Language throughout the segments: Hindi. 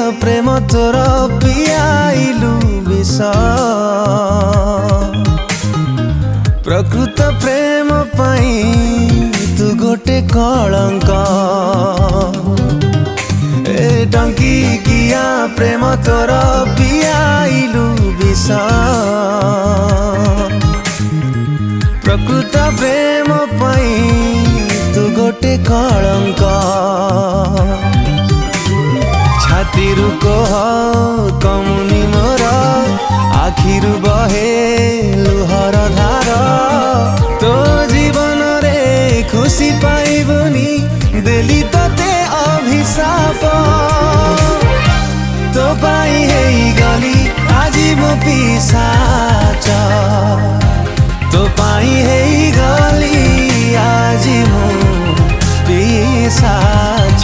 प्रेम तोर पियाइलु विष प्रकृत प्रेम पाई तू गोटे कलंक ए टंकी किया प्रेम तोर पियाइलु विष प्रकृत प्रेम पाई तू गोटे कलंक छातीरु कह कमुनी मोर आखिरु बहे लुहर धार तो जीवन रे खुशी पाइबुनी देली तते अभिशाप तो पाई हेई गली आजी मो पिशाच तो पाई हेई गली आजी मो पिशाच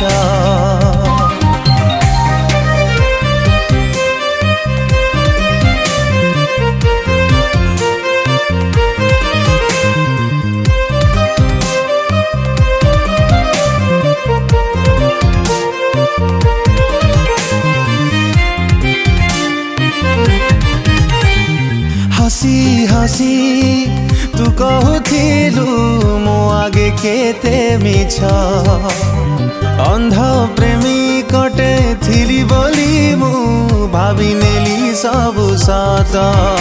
हसी हसी तू कहूथिलु मो आगे केते मिछ अंध प्रेमी कटे थिली बोली मु भाभी नेली सबु सत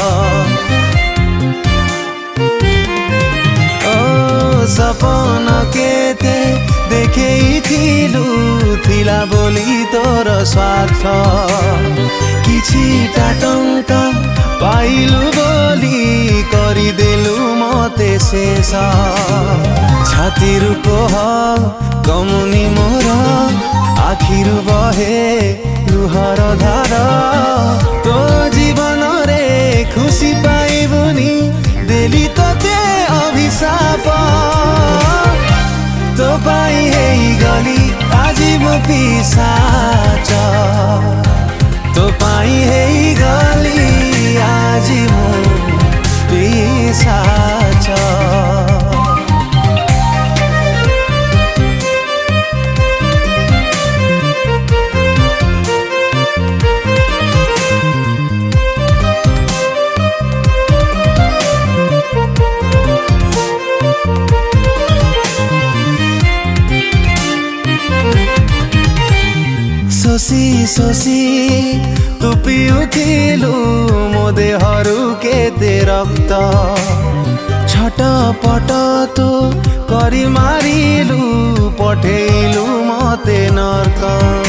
ओ सपन केते देखैथिलु थिला बोली तोर स्वार्थ किछिटा टंका पाइलु बोली करिदेलु मते शेष छातीरु कह कमुनी मोर आखिरु बहे लुहर धार तो जीवन रे खुशी पाइबुनी देली तते अभिशाप तो पाई हेई गली आजी मो पिशाच तो पाई हेई गली आजी मो पिशाच सोसी सोसी तू पिउथिलु मो देहरु केते रक्त छटपट तू करी मारिलु पठेइलु मते नर्क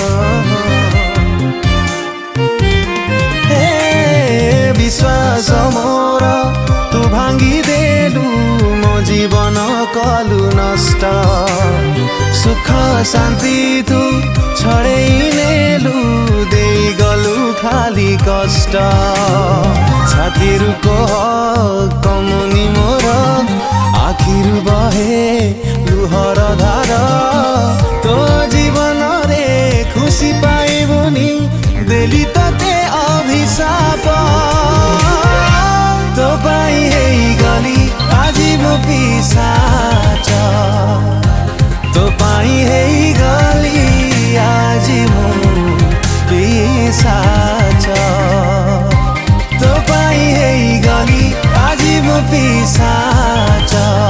ए विश्वास मोर तू भांगी देलु मो जीवन कलु नष्ट सुख शांति तू छड़ेई नेलु देई गलु खाली कष्ट छातीरु कह कमुनी मोर आखिरु बहे लुहर धार तो जीवन रे खुशी पाइबुनी देली तते अभिशाप तो पाई हेई गली आजी मो पिशाच तो पाई हेई गली आजी मो पिशाच तो पाई हेई गली आजी मो पिशाच।